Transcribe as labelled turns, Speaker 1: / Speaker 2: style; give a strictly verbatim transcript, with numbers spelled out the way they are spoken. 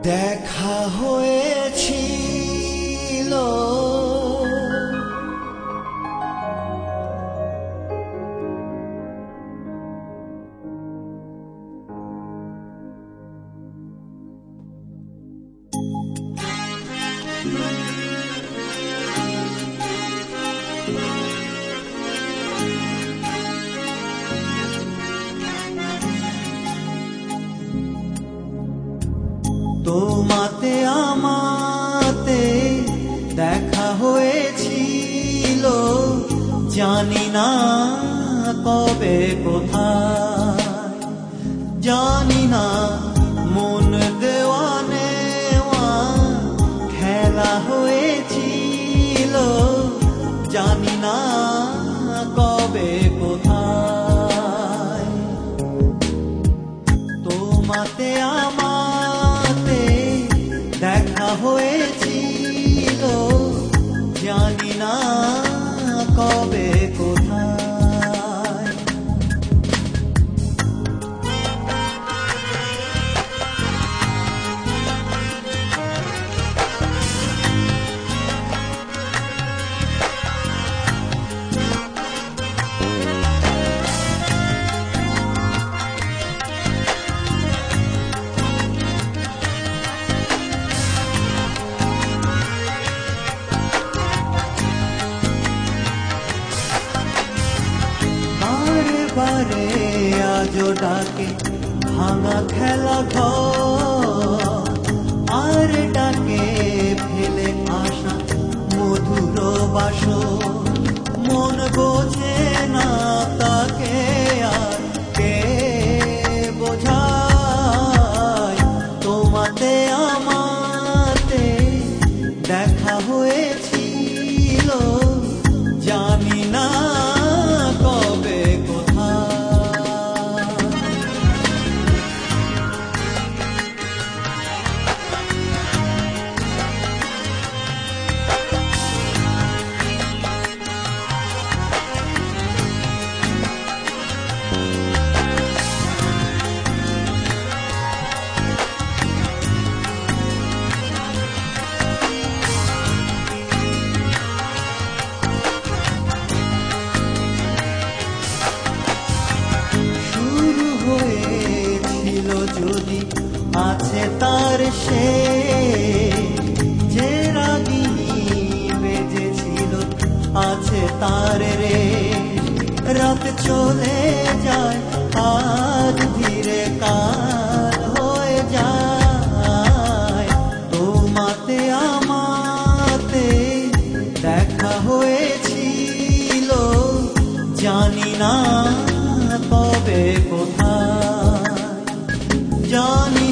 Speaker 1: দেখা হয়েছিল তোমাতে আমাতে দেখা হয়েছিল, জানি না কবে কোথায়, জানি না মন দেওয়া নেওয়া খেলা হয়েছিল, জানি না কবে কোথায়। তোমাতে আমাতে দেখা হয়েছিল, জানি না কবে কোথায়। বারে আজো ডাকে ভাঙা খেলা ঘর, আর ডাকে ফেলে আসা মধুর বাসর। মন বোঝে না তাকে আর কে বোঝায়, তোমাতে আমাতে দেখা হয়েছিল, জানি না কবে যদি আছে তার সে যে রাগিনী বেজেছিল, আছে তার রে। রাত চলে যায় আজ ধীরে কাল হয়ে যায়, তোমাতে আমাতে দেখা হয়েছিল, জানি না কবে কোথায়, জানি